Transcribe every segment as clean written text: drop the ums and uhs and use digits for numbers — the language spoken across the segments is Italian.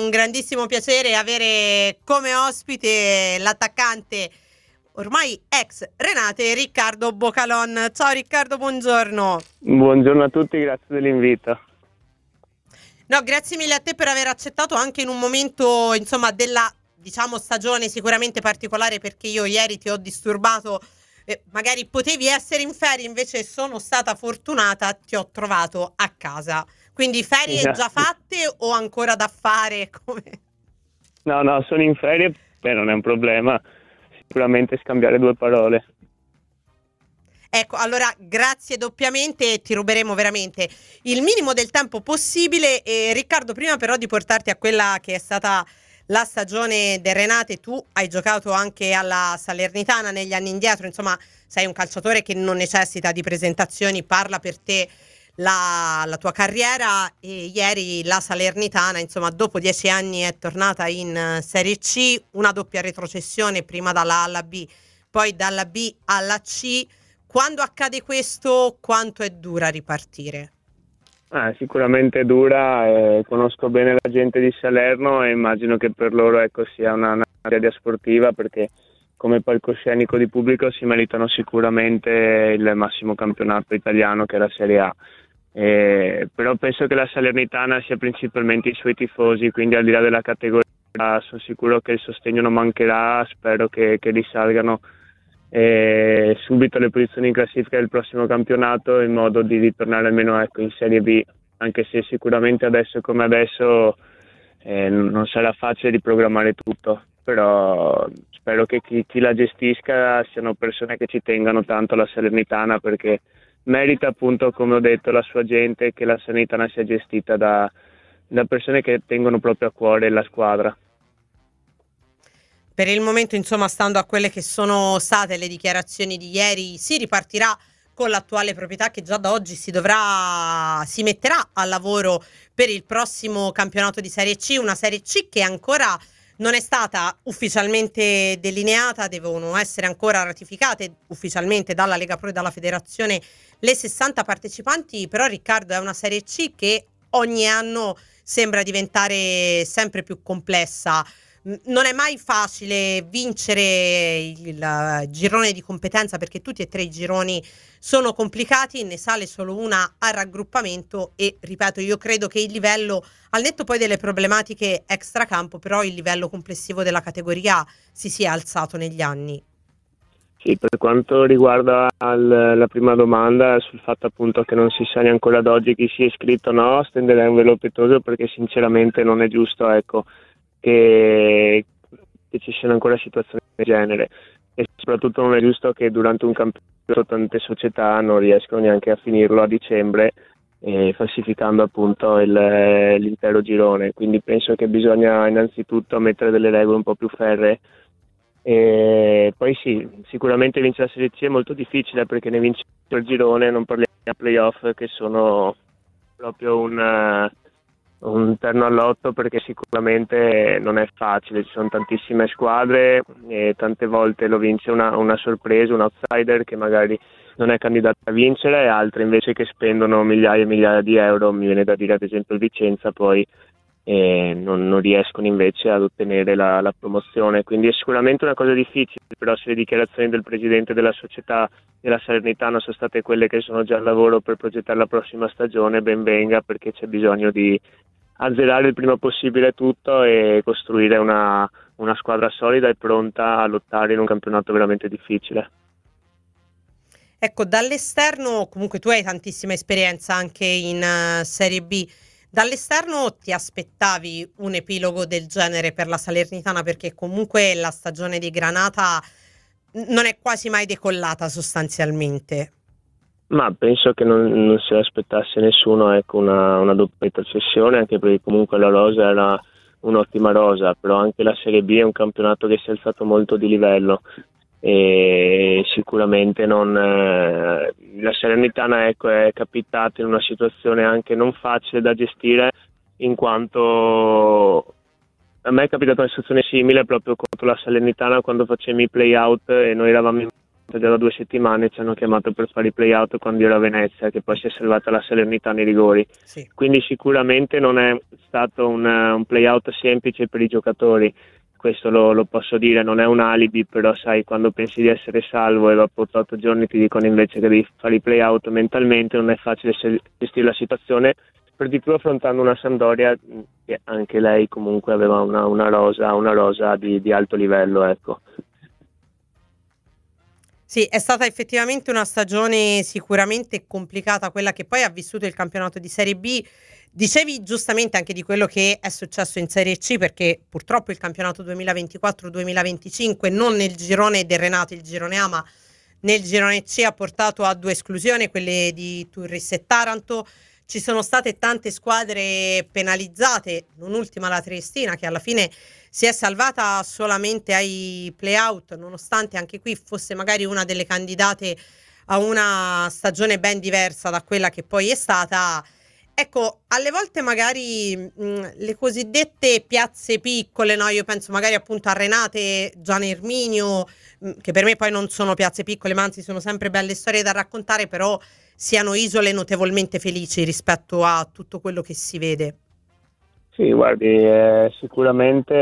un grandissimo piacere avere come ospite l'attaccante ormai ex Renate, Riccardo Bocalon. Ciao Riccardo, buongiorno. Buongiorno a tutti, grazie dell'invito. No, grazie mille a te per aver accettato anche in un momento, insomma, della, diciamo, stagione sicuramente particolare, perché io ieri ti ho disturbato, magari potevi essere in ferie, invece sono stata fortunata, ti ho trovato a casa. Quindi ferie già fatte o ancora da fare? Come? No, sono in ferie, non è un problema, sicuramente scambiare due parole. Ecco, allora grazie doppiamente e ti ruberemo veramente il minimo del tempo possibile. E Riccardo, prima però di portarti a quella che è stata la stagione del Renate, tu hai giocato anche alla Salernitana negli anni indietro, insomma sei un calciatore che non necessita di presentazioni, parla per te la tua carriera. E ieri la Salernitana, insomma, dopo 10 anni è tornata in Serie C, una doppia retrocessione, prima dalla A alla B, poi dalla B alla C. Quando accade questo, quanto è dura ripartire? Sicuramente è dura, conosco bene la gente di Salerno e immagino che per loro sia una tragedia sportiva, perché come palcoscenico di pubblico si meritano sicuramente il massimo campionato italiano, che è la Serie A. Però penso che la Salernitana sia principalmente i suoi tifosi, quindi al di là della categoria sono sicuro che il sostegno non mancherà, spero che risalgano subito le posizioni in classifica del prossimo campionato, in modo di ritornare almeno in Serie B, anche se sicuramente adesso come adesso non sarà facile riprogrammare tutto, però spero che chi la gestisca siano persone che ci tengano tanto alla Salernitana, perché merita, appunto, come ho detto, la sua gente, che la Salernitana sia gestita da persone che tengono proprio a cuore la squadra. Per il momento, insomma, stando a quelle che sono state le dichiarazioni di ieri, si ripartirà con l'attuale proprietà, che già da oggi si metterà al lavoro per il prossimo campionato di Serie C, una Serie C che ancora non è stata ufficialmente delineata, devono essere ancora ratificate ufficialmente dalla Lega Pro e dalla Federazione le 60 partecipanti, però Riccardo è una Serie C che ogni anno sembra diventare sempre più complessa. Non è mai facile vincere il girone di competenza, perché tutti e tre i gironi sono complicati, ne sale solo una a raggruppamento e, ripeto, io credo che il livello, al netto poi delle problematiche extracampo, però il livello complessivo della categoria si sia alzato negli anni. Sì, per quanto riguarda la prima domanda sul fatto, appunto, che non si sa neanche ancora ad oggi chi si è iscritto o no, stenderei un velo pietoso, perché sinceramente non è giusto, che ci siano ancora situazioni del genere, e soprattutto non è giusto che durante un campionato tante società non riescono neanche a finirlo a dicembre, falsificando appunto l'intero girone. Quindi penso che bisogna innanzitutto mettere delle regole un po' più ferree, e poi sì, sicuramente vincere la Serie C è molto difficile, perché ne vince il girone, non parliamo di playoff, che sono proprio un terno all'otto, perché sicuramente non è facile, ci sono tantissime squadre e tante volte lo vince una sorpresa, un outsider che magari non è candidato a vincere, e altre invece che spendono migliaia e migliaia di euro, mi viene da dire ad esempio il Vicenza, poi non riescono invece ad ottenere la promozione. Quindi è sicuramente una cosa difficile, però se le dichiarazioni del presidente della società della Salernitana sono state quelle che sono già al lavoro per progettare la prossima stagione, ben venga, perché c'è bisogno di azzerare il prima possibile tutto e costruire una squadra solida e pronta a lottare in un campionato veramente difficile. Ecco, dall'esterno, comunque tu hai tantissima esperienza anche in Serie B, dall'esterno ti aspettavi un epilogo del genere per la Salernitana, perché comunque la stagione di Granata non è quasi mai decollata sostanzialmente? Ma penso che non si aspettasse nessuno una doppia retrocessione, anche perché comunque la rosa era un'ottima rosa, però anche la Serie B è un campionato che si è alzato molto di livello, e sicuramente la Salernitana è capitata in una situazione anche non facile da gestire, in quanto a me è capitata una situazione simile proprio contro la Salernitana, quando facevamo i play-out e noi eravamo in salvata già da 2 settimane, ci hanno chiamato per fare i play-out quando io ero a Venezia, che poi si è salvata la Salernitana nei rigori. Sì. Quindi sicuramente non è stato un play-out semplice per i giocatori, questo lo posso dire, non è un alibi, però sai, quando pensi di essere salvo e dopo 8 giorni ti dicono invece che devi fare i play-out mentalmente, non è facile gestire la situazione, per di più affrontando una Sampdoria che anche lei comunque aveva una rosa di alto livello, ecco. Sì, è stata effettivamente una stagione sicuramente complicata, quella che poi ha vissuto il campionato di Serie B. Dicevi giustamente anche di quello che è successo in Serie C, perché purtroppo il campionato 2024-2025 non nel girone del Renato, il girone A, ma nel girone C ha portato a 2 esclusioni, quelle di Turris e Taranto. Ci sono state tante squadre penalizzate, non ultima la Triestina, che alla fine si è salvata solamente ai play-out, nonostante anche qui fosse magari una delle candidate a una stagione ben diversa da quella che poi è stata. Ecco, alle volte magari le cosiddette piazze piccole, no? Io penso magari appunto a Renate, Gian Erminio, che per me poi non sono piazze piccole, ma anzi sono sempre belle storie da raccontare, però siano isole notevolmente felici rispetto a tutto quello che si vede. Sì, guardi, sicuramente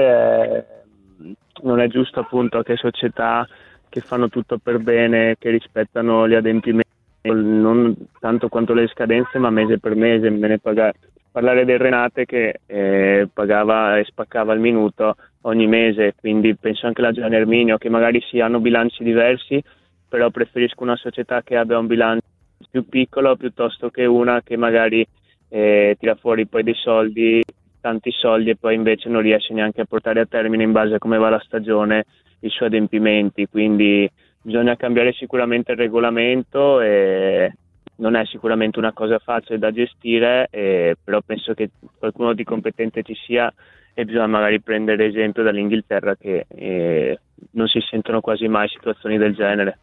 non è giusto appunto che società che fanno tutto per bene, che rispettano gli adempimenti, non tanto quanto le scadenze, ma mese per mese. Parlare del Renate che pagava e spaccava il minuto ogni mese, quindi penso anche alla Gian Erminio, che magari sì, hanno bilanci diversi, però preferisco una società che abbia un bilancio più piccolo piuttosto che una che magari tira fuori poi dei soldi, tanti soldi, e poi invece non riesce neanche a portare a termine, in base a come va la stagione, i suoi adempimenti. Quindi bisogna cambiare sicuramente il regolamento, e non è sicuramente una cosa facile da gestire, però penso che qualcuno di competente ci sia, e bisogna magari prendere esempio dall'Inghilterra, che non si sentono quasi mai situazioni del genere.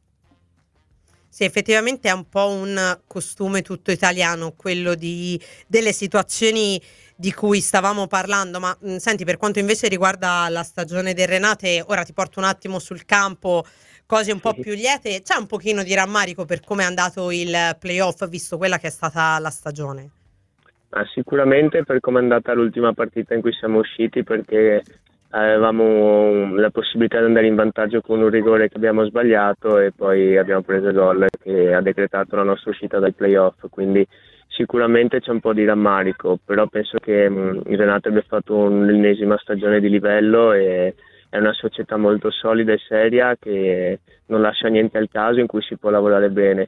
Sì, effettivamente è un po' un costume tutto italiano, quello delle situazioni di cui stavamo parlando, ma senti, per quanto invece riguarda la stagione del Renate, ora ti porto un attimo sul campo, cose un po' Sì. più liete, c'è un pochino di rammarico per come è andato il playoff, visto quella che è stata la stagione? Sicuramente per come è andata l'ultima partita in cui siamo usciti, perché avevamo la possibilità di andare in vantaggio con un rigore che abbiamo sbagliato, e poi abbiamo preso il gol che ha decretato la nostra uscita dai playoff, quindi sicuramente c'è un po' di rammarico, però penso che il Renato abbia fatto un'ennesima stagione di livello, e è una società molto solida e seria che non lascia niente al caso, in cui si può lavorare bene.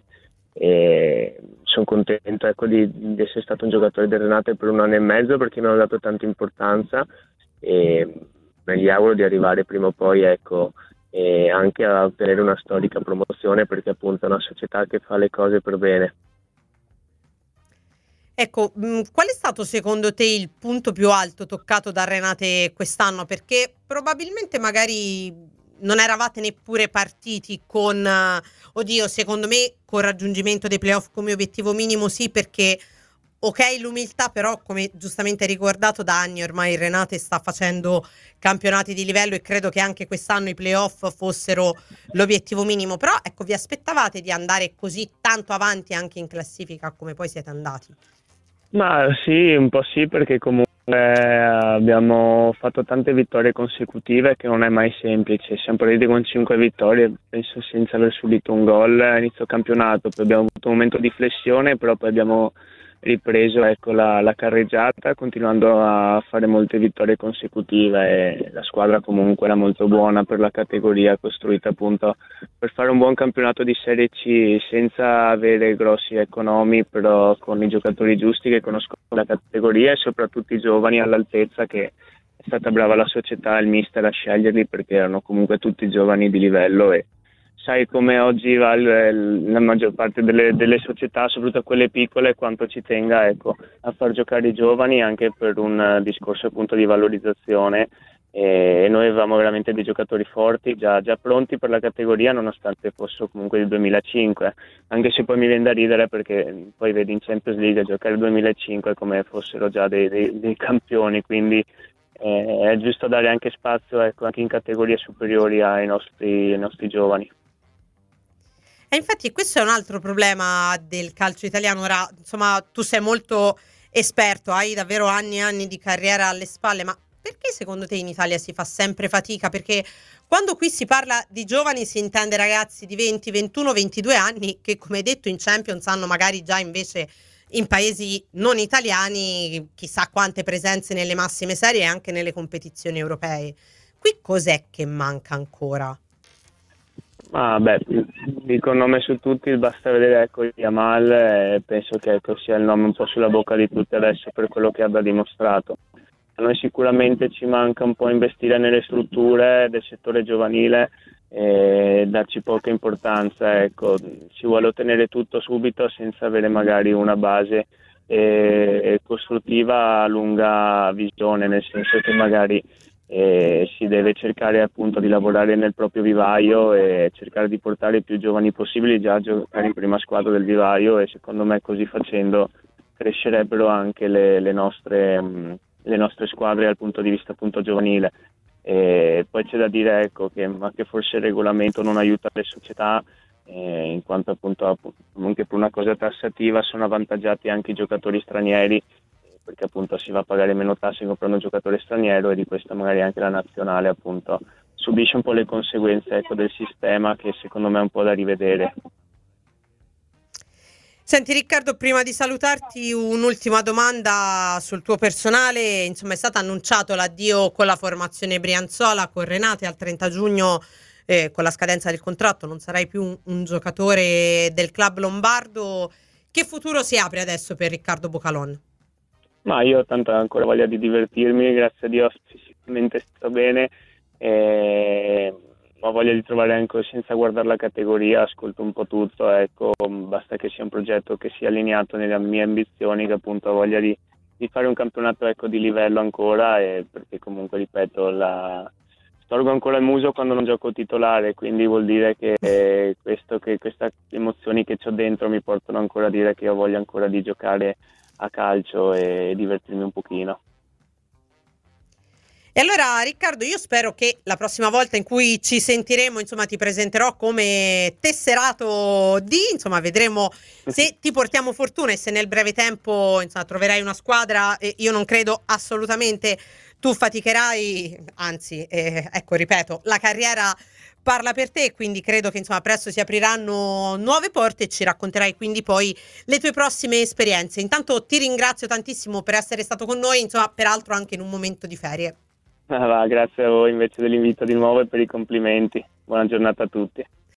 E sono contento, ecco, di essere stato un giocatore del Renate per 1 anno e mezzo, perché mi hanno dato tanta importanza, e me gli auguro di arrivare prima o poi, ecco, e anche a ottenere una storica promozione, perché appunto è una società che fa le cose per bene. Ecco, qual è stato secondo te il punto più alto toccato da Renate quest'anno? Perché probabilmente magari non eravate neppure partiti con, oddio, secondo me con raggiungimento dei playoff come obiettivo minimo sì, perché ok l'umiltà, però come giustamente hai ricordato da anni ormai il Renate sta facendo campionati di livello e credo che anche quest'anno i playoff fossero l'obiettivo minimo, però ecco, vi aspettavate di andare così tanto avanti anche in classifica come poi siete andati? Ma sì, un po' sì, perché comunque abbiamo fatto tante vittorie consecutive, che non è mai semplice. Siamo partiti con 5 vittorie, penso senza aver subito un gol a inizio campionato, poi abbiamo avuto un momento di flessione, però poi abbiamo ripreso, ecco, la carreggiata, continuando a fare molte vittorie consecutive, e la squadra comunque era molto buona per la categoria, costruita appunto per fare un buon campionato di Serie C, senza avere grossi economi, però con i giocatori giusti che conoscono la categoria, e soprattutto i giovani all'altezza, che è stata brava la società e il mister a sceglierli, perché erano comunque tutti giovani di livello. E sai come oggi va la maggior parte delle società, soprattutto quelle piccole, quanto ci tenga, ecco, a far giocare i giovani, anche per un discorso appunto di valorizzazione. E noi avevamo veramente dei giocatori forti, già pronti per la categoria, nonostante fossero comunque del 2005, anche se poi mi viene da ridere, perché poi vedi in Champions League a giocare il 2005 come fossero già dei campioni, quindi è giusto dare anche spazio, ecco, anche in categorie superiori ai nostri giovani. E infatti questo è un altro problema del calcio italiano. Ora, insomma, tu sei molto esperto, hai davvero anni e anni di carriera alle spalle, ma perché secondo te in Italia si fa sempre fatica? Perché quando qui si parla di giovani si intende ragazzi di 20, 21, 22 anni che, come hai detto, in Champions hanno magari già invece in paesi non italiani chissà quante presenze nelle massime serie e anche nelle competizioni europee. Qui cos'è che manca ancora? Ah, beh, dico un nome su tutti, basta vedere ecco Yamal, penso che ecco, sia il nome un po' sulla bocca di tutti adesso per quello che abbia dimostrato. A noi sicuramente ci manca un po' investire nelle strutture del settore giovanile e darci poca importanza, ecco, si vuole ottenere tutto subito senza avere magari una base costruttiva a lunga visione, nel senso che magari si deve cercare appunto di lavorare nel proprio vivaio e cercare di portare i più giovani possibili già a giocare in prima squadra del vivaio e secondo me così facendo crescerebbero anche le nostre squadre dal punto di vista appunto giovanile. E poi c'è da dire ecco, che anche forse il regolamento non aiuta le società in quanto appunto anche per una cosa tassativa sono avvantaggiati anche i giocatori stranieri perché appunto si va a pagare meno tasse comprando un giocatore straniero e di questo magari anche la nazionale appunto subisce un po' le conseguenze ecco, del sistema che secondo me è un po' da rivedere. Senti Riccardo, prima di salutarti un'ultima domanda sul tuo personale, insomma è stato annunciato l'addio con la formazione Brianzola, con Renate al 30 giugno con la scadenza del contratto, non sarai più un giocatore del club lombardo, che futuro si apre adesso per Riccardo Bocalon? Ma io ho tanta ancora voglia di divertirmi, grazie a Dio fisicamente sto bene, ho voglia di trovare anche senza guardare la categoria, ascolto un po' tutto, ecco, basta che sia un progetto che sia allineato nelle mie ambizioni, che appunto ho voglia di fare un campionato ecco, di livello ancora, e perché comunque ripeto, storgo ancora il muso quando non gioco titolare, quindi vuol dire che queste emozioni che ho dentro mi portano ancora a dire che ho voglia ancora di giocare a calcio e divertirmi un pochino. E allora Riccardo, io spero che la prossima volta in cui ci sentiremo, insomma, ti presenterò come tesserato D, insomma, vedremo se ti portiamo fortuna e se nel breve tempo, insomma, troverai una squadra, e io non credo assolutamente tu faticherai, anzi, ecco, ripeto, la carriera parla per te, quindi credo che insomma presto si apriranno nuove porte e ci racconterai quindi poi le tue prossime esperienze. Intanto ti ringrazio tantissimo per essere stato con noi, insomma, peraltro anche in un momento di ferie. Grazie a voi invece dell'invito di nuovo e per i complimenti. Buona giornata a tutti.